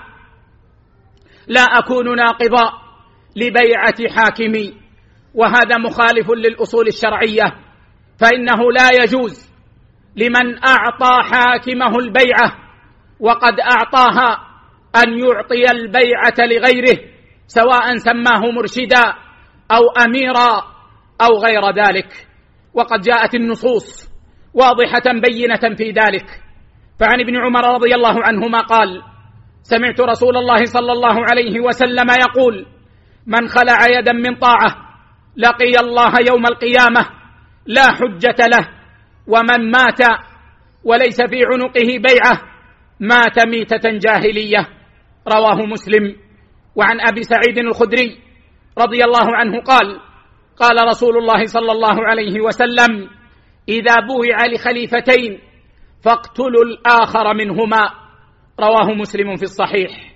لا أكون ناقضا لبيعة حاكمي. وهذا مخالف للأصول الشرعية، فإنه لا يجوز لمن أعطى حاكمه البيعة وقد أعطاها أن يعطي البيعة لغيره، سواء سماه مرشدا أو أميرا أو غير ذلك. وقد جاءت النصوص واضحة بينة في ذلك. فعن ابن عمر رضي الله عنهما قال: سمعت رسول الله صلى الله عليه وسلم يقول: من خلع يدا من طاعة لقي الله يوم القيامة لا حجة له، ومن مات وليس في عنقه بيعة مات ميتة جاهلية. رواه مسلم. وعن أبي سعيد الخدري رضي الله عنه قال: قال رسول الله صلى الله عليه وسلم: إذا بويع لخليفتين فاقتلوا الآخر منهما. رواه مسلم في الصحيح.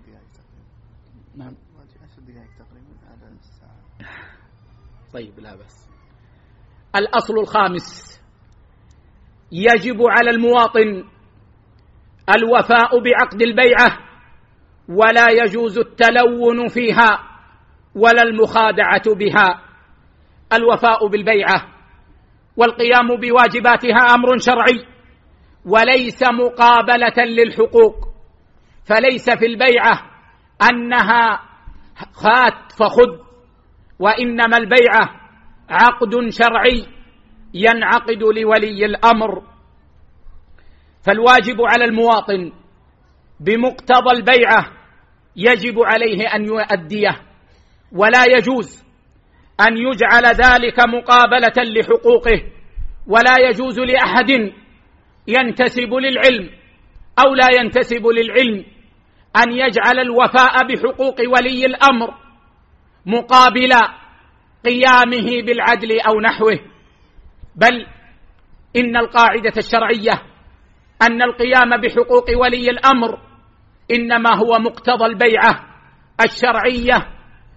طيب لا بس. الأصل الخامس: يجب على المواطن الوفاء بعقد البيعة، ولا يجوز التلون فيها ولا المخادعة بها. الوفاء بالبيعة والقيام بواجباتها أمر شرعي، وليس مقابلة للحقوق. فليس في البيعة أنها هات فخذ، وإنما البيعة عقد شرعي ينعقد لولي الأمر. فالواجب على المواطن بمقتضى البيعة يجب عليه أن يؤديه، ولا يجوز أن يجعل ذلك مقابلة لحقوقه. ولا يجوز لأحد ينتسب للعلم أو لا ينتسب للعلم أن يجعل الوفاء بحقوق ولي الأمر مقابل قيامه بالعدل أو نحوه، بل إن القاعدة الشرعية أن القيام بحقوق ولي الأمر إنما هو مقتضى البيعة الشرعية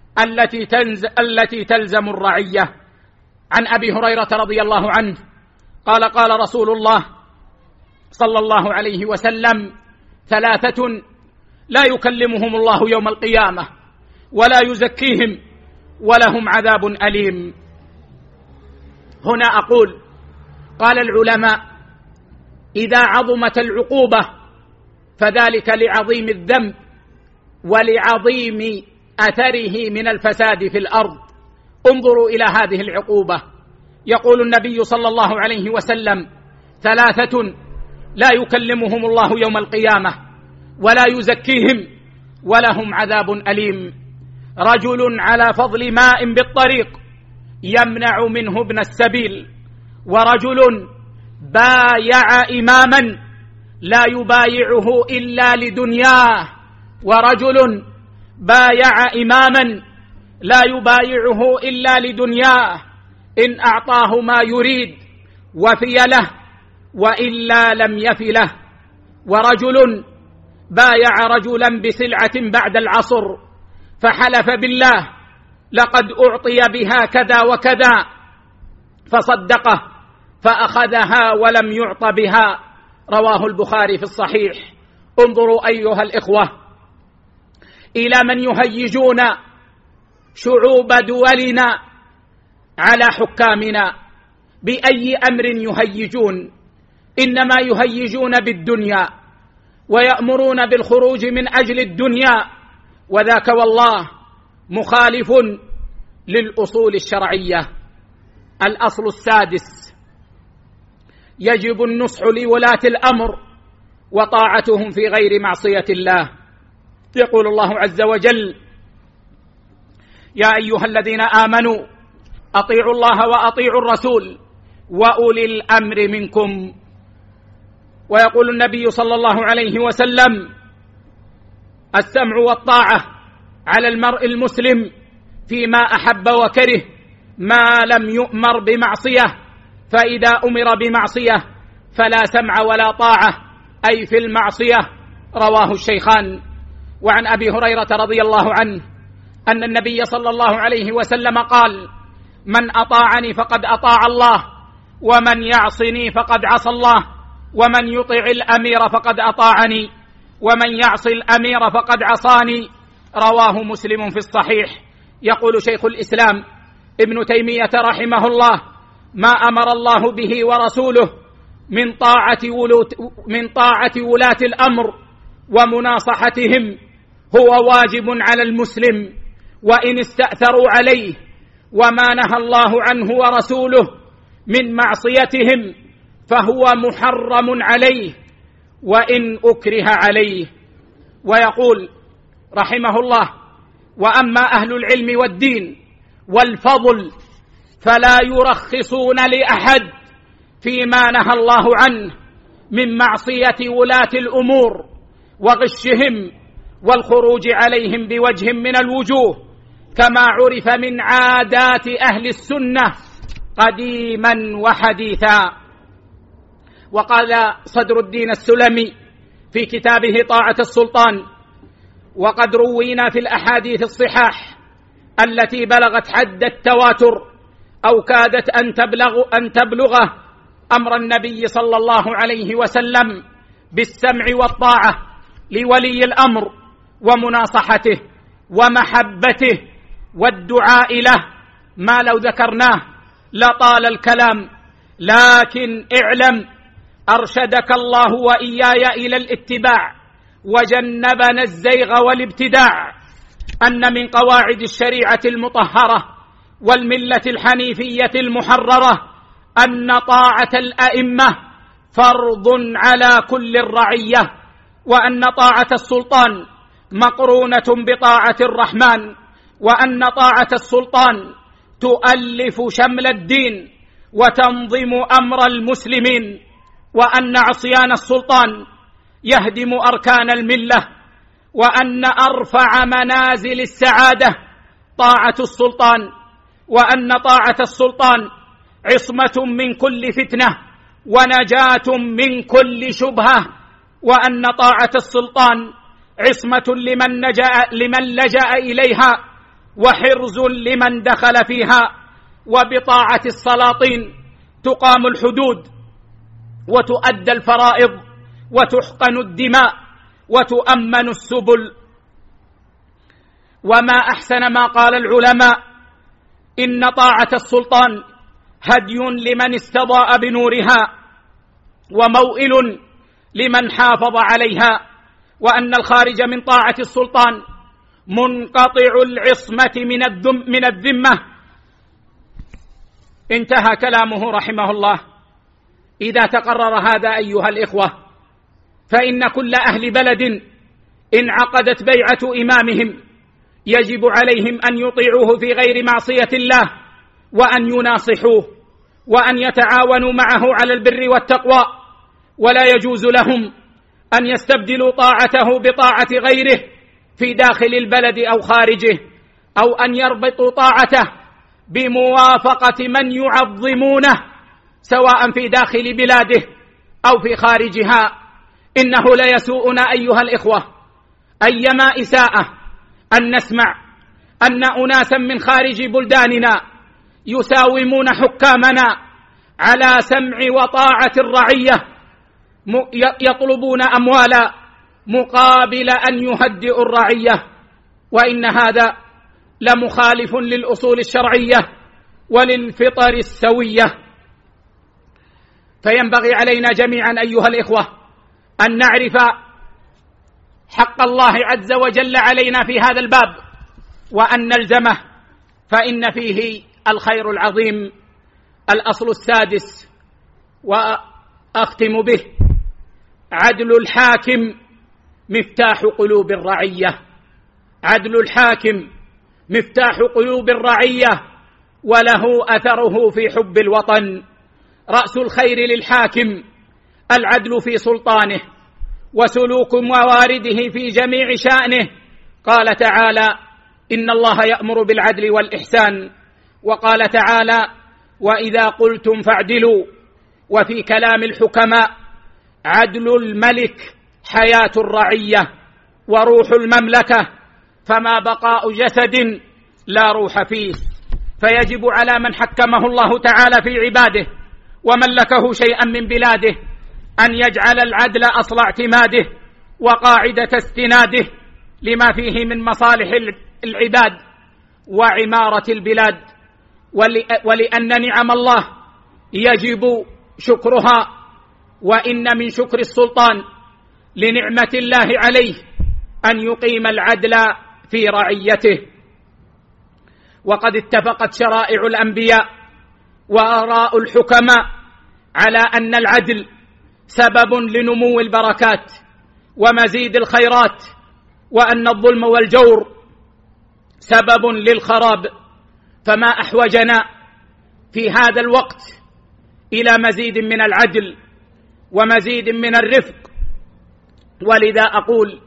التي تلزم الرعية. عن أبي هريرة رضي الله عنه قال: قال رسول الله صلى الله عليه وسلم: ثلاثة لا يكلمهم الله يوم القيامة ولا يزكيهم ولهم عذاب أليم. هنا أقول: قال العلماء: إذا عظمت العقوبة فذلك لعظيم الذنب ولعظيم أثره من الفساد في الأرض. انظروا إلى هذه العقوبة. يقول النبي صلى الله عليه وسلم: ثلاثة لا يكلمهم الله يوم القيامة ولا يزكيهم ولهم عذاب أليم: رجل على فضل ماء بالطريق يمنع منه ابن السبيل، ورجل بايع إماما لا يبايعه إلا لدنياه، ورجل بايع إماما لا يبايعه إلا لدنياه، إن أعطاه ما يريد وفي له وإلا لم يف له. ورجل بايع رجلا بسلعة بعد العصر فحلف بالله لقد أعطي بها كذا وكذا فصدقه فأخذها ولم يعط بها. رواه البخاري في الصحيح. انظروا أيها الإخوة إلى من يهيجون شعوب دولنا على حكامنا. بأي أمر يهيجون؟ إنما يهيجون بالدنيا ويأمرون بالخروج من أجل الدنيا، وذاك والله مخالف للأصول الشرعية. الأصل السادس: يجب النصح لولاة الأمر وطاعتهم في غير معصية الله. يقول الله عز وجل: يا أيها الذين آمنوا أطيعوا الله وأطيعوا الرسول وأولي الأمر منكم. ويقول النبي صلى الله عليه وسلم: السمع والطاعة على المرء المسلم فيما أحب وكره ما لم يؤمر بمعصية، فإذا أمر بمعصية فلا سمع ولا طاعة، أي في المعصية. رواه الشيخان. وعن أبي هريرة رضي الله عنه أن النبي صلى الله عليه وسلم قال: من أطاعني فقد أطاع الله، ومن يعصني فقد عصى الله، ومن يطع الأمير فقد أطاعني، ومن يعص الأمير فقد عصاني. رواه مسلم في الصحيح. يقول شيخ الإسلام ابن تيمية رحمه الله: ما أمر الله به ورسوله من طاعة ولاة الأمر ومناصحتهم هو واجب على المسلم، وإن استأثروا عليه، وما نهى الله عنه ورسوله من معصيتهم فهو محرم عليه وإن أكره عليه. ويقول رحمه الله: وأما أهل العلم والدين والفضل فلا يرخصون لأحد فيما نهى الله عنه من معصية ولاة الأمور وغشهم والخروج عليهم بوجه من الوجوه، كما عرف من عادات أهل السنة قديما وحديثا. وقال صدر الدين السلمي في كتابه طاعة السلطان: وقد روينا في الأحاديث الصحاح التي بلغت حد التواتر أو كادت أن تبلغه أمر النبي صلى الله عليه وسلم بالسمع والطاعة لولي الأمر ومناصحته ومحبته والدعاء له، ما لو ذكرناه لطال الكلام، لكن اعلم أرشدك الله وإياي إلى الاتباع وجنبنا الزيغ والابتداع أن من قواعد الشريعة المطهرة والملة الحنيفية المحررة أن طاعة الأئمة فرض على كل الرعية، وأن طاعة السلطان مقرونة بطاعة الرحمن، وأن طاعة السلطان تؤلف شمل الدين وتنظم أمر المسلمين، وأن عصيان السلطان يهدم أركان الملة، وأن أرفع منازل السعادة طاعة السلطان، وأن طاعة السلطان عصمة من كل فتنة ونجاة من كل شبهة، وأن طاعة السلطان عصمة لمن لجأ إليها وحرز لمن دخل فيها. وبطاعة السلاطين تقام الحدود وتؤدى الفرائض وتحقن الدماء وتؤمن السبل. وما أحسن ما قال العلماء: إن طاعة السلطان هدي لمن استضاء بنورها وموئل لمن حافظ عليها، وأن الخارج من طاعة السلطان منقطع العصمة من الذمة. انتهى كلامه رحمه الله. إذا تقرر هذا أيها الإخوة، فإن كل أهل بلد انعقدت بيعة إمامهم يجب عليهم أن يطيعوه في غير معصية الله، وأن يناصحوه، وأن يتعاونوا معه على البر والتقوى، ولا يجوز لهم أن يستبدلوا طاعته بطاعة غيره في داخل البلد أو خارجه، أو أن يربطوا طاعته بموافقة من يعظمونه سواء في داخل بلاده أو في خارجها. إنه ليسوءنا أيها الإخوة أيما إساءة أن نسمع أن أناسا من خارج بلداننا يساومون حكامنا على سمع وطاعة الرعية، يطلبون أموالا مقابل أن يهدئوا الرعية، وإن هذا لمخالف للأصول الشرعية وللفطر السوية. فينبغي علينا جميعا أيها الإخوة أن نعرف حق الله عز وجل علينا في هذا الباب وأن نلزمه، فإن فيه الخير العظيم. الأصل السادس وأختم به: عدل الحاكم مفتاح قلوب الرعية. عدل الحاكم مفتاح قلوب الرعية وله أثره في حب الوطن. رأس الخير للحاكم العدل في سلطانه وسلوك موارده في جميع شأنه. قال تعالى: إن الله يأمر بالعدل والإحسان. وقال تعالى: وإذا قلتم فاعدلوا. وفي كلام الحكماء: عدل الملك حياة الرعية وروح المملكة، فما بقاء جسد لا روح فيه. فيجب على من حكمه الله تعالى في عباده وملكه شيئا من بلاده أن يجعل العدل أصل اعتماده وقاعدة استناده لما فيه من مصالح العباد وعمارة البلاد، ولأن نعم الله يجب شكرها، وإن من شكر السلطان لنعمة الله عليه أن يقيم العدل في رعيته. وقد اتفقت شرائع الأنبياء وآراء الحكماء على أن العدل سبب لنمو البركات ومزيد الخيرات، وأن الظلم والجور سبب للخراب. فما أحوجنا في هذا الوقت إلى مزيد من العدل ومزيد من الرفق. ولذا أقول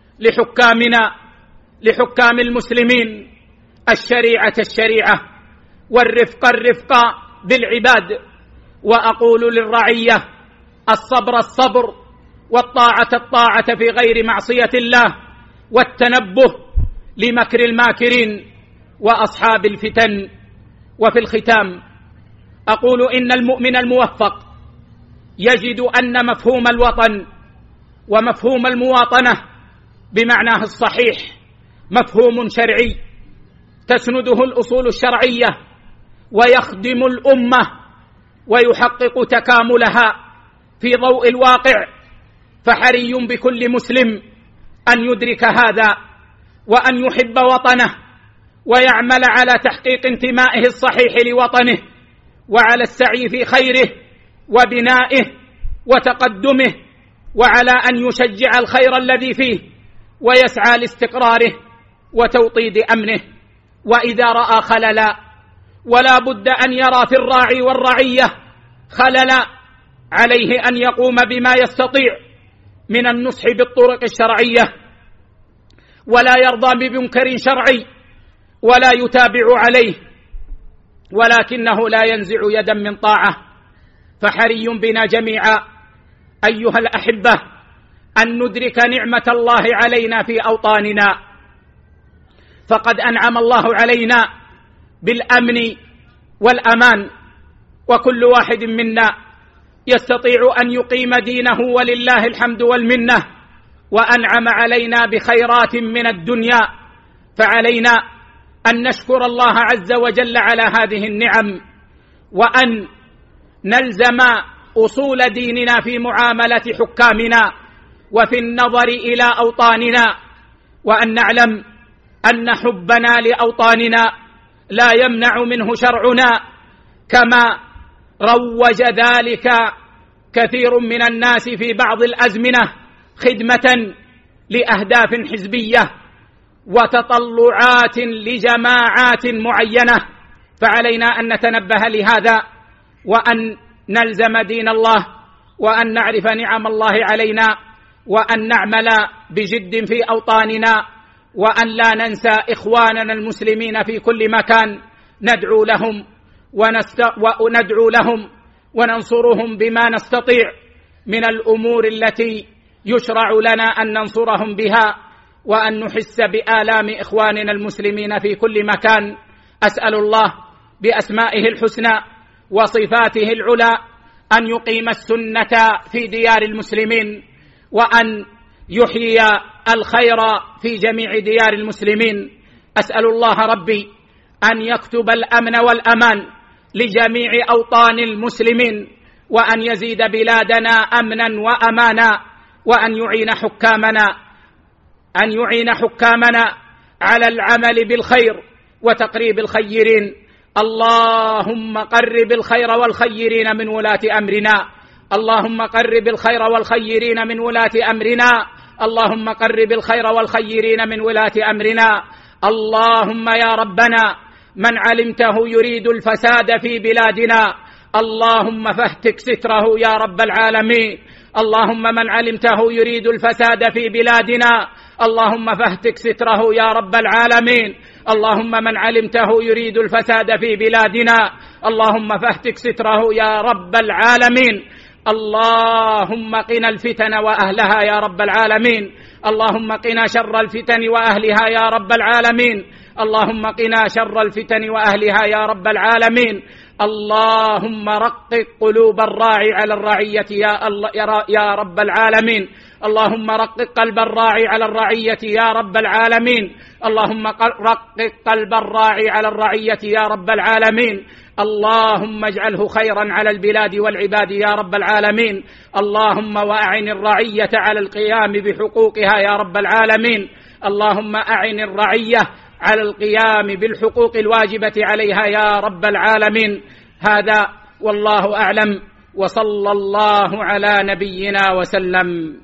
لحكام المسلمين: الشريعة الشريعة، والرفق الرفق بالعباد. وأقول للرعية: الصبر الصبر، والطاعة الطاعة في غير معصية الله، والتنبه لمكر الماكرين وأصحاب الفتن. وفي الختام أقول: إن المؤمن الموفق يجد أن مفهوم الوطن ومفهوم المواطنة بمعناه الصحيح مفهوم شرعي تسنده الأصول الشرعية، ويخدم الأمة ويحقق تكاملها في ضوء الواقع، فحري بكل مسلم أن يدرك هذا، وأن يحب وطنه، ويعمل على تحقيق انتمائه الصحيح لوطنه، وعلى السعي في خيره وبنائه وتقدمه، وعلى أن يشجع الخير الذي فيه، ويسعى لاستقراره وتوطيد أمنه. وإذا رأى خللا، ولا بد أن يرى في الراعي والرعية خللا، عليه أن يقوم بما يستطيع من النصح بالطرق الشرعية، ولا يرضى بمنكر شرعي ولا يتابع عليه، ولكنه لا ينزع يدا من طاعة. فحري بنا جميعا أيها الأحبة أن ندرك نعمة الله علينا في أوطاننا، فقد أنعم الله علينا بالأمن والأمان، وكل واحد منا يستطيع أن يقيم دينه ولله الحمد والمنة، وأنعم علينا بخيرات من الدنيا، فعلينا أن نشكر الله عز وجل على هذه النعم، وأن نلزم أصول ديننا في معاملة حكامنا وفي النظر إلى أوطاننا، وأن نعلم أن حبنا لأوطاننا لا يمنع منه شرعنا، كما روج ذلك كثير من الناس في بعض الأزمنة خدمة لأهداف حزبية وتطلعات لجماعات معينة. فعلينا أن نتنبه لهذا، وأن نلزم دين الله، وأن نعرف نعم الله علينا، وأن نعمل بجد في أوطاننا، وأن لا ننسى إخواننا المسلمين في كل مكان، ندعو لهم وننصرهم بما نستطيع من الأمور التي يشرع لنا أن ننصرهم بها، وأن نحس بآلام إخواننا المسلمين في كل مكان. أسأل الله بأسمائه الحسنى وصفاته العلى أن يقيم السنة في ديار المسلمين، وأن يحيي الخير في جميع ديار المسلمين. أسأل الله ربي أن يكتب الأمن والأمان لجميع أوطان المسلمين، وأن يزيد بلادنا أمنا وأمانا، وأن يعين حكامنا على العمل بالخير وتقريب الخيرين. اللهم قرب الخير والخيرين من ولاة أمرنا، اللهم قرب الخير والخيرين من ولاة أمرنا، اللهم قرب الخير والخيرين من ولاة أمرنا. اللهم يا ربنا من علمته يريد الفساد في بلادنا، اللهم فاهتك ستره يا رب العالمين. اللهم من علمته يريد الفساد في بلادنا، اللهم فاهتك ستره يا رب العالمين. اللهم من علمته يريد الفساد في بلادنا، اللهم فاهتك ستره يا رب العالمين. اللهم قنا الفتن وأهلها يا رب العالمين، اللهم قنا شر الفتن وأهلها يا رب العالمين، اللهم قنا شر الفتن وأهلها يا رب العالمين. اللهم رقق قلوب الراعي على الرعية يا رب العالمين، اللهم رقق قلب الراعي على الرعية يا رب العالمين، اللهم رقق قلب الراعي على الرعية يا رب العالمين. اللهم اجعله خيرا على البلاد والعباد يا رب العالمين. اللهم وأعن الرعية على القيام بحقوقها يا رب العالمين، اللهم أعن الرعية على القيام بالحقوق الواجبة عليها يا رب العالمين. هذا والله أعلم، وصلى الله على نبينا وسلم.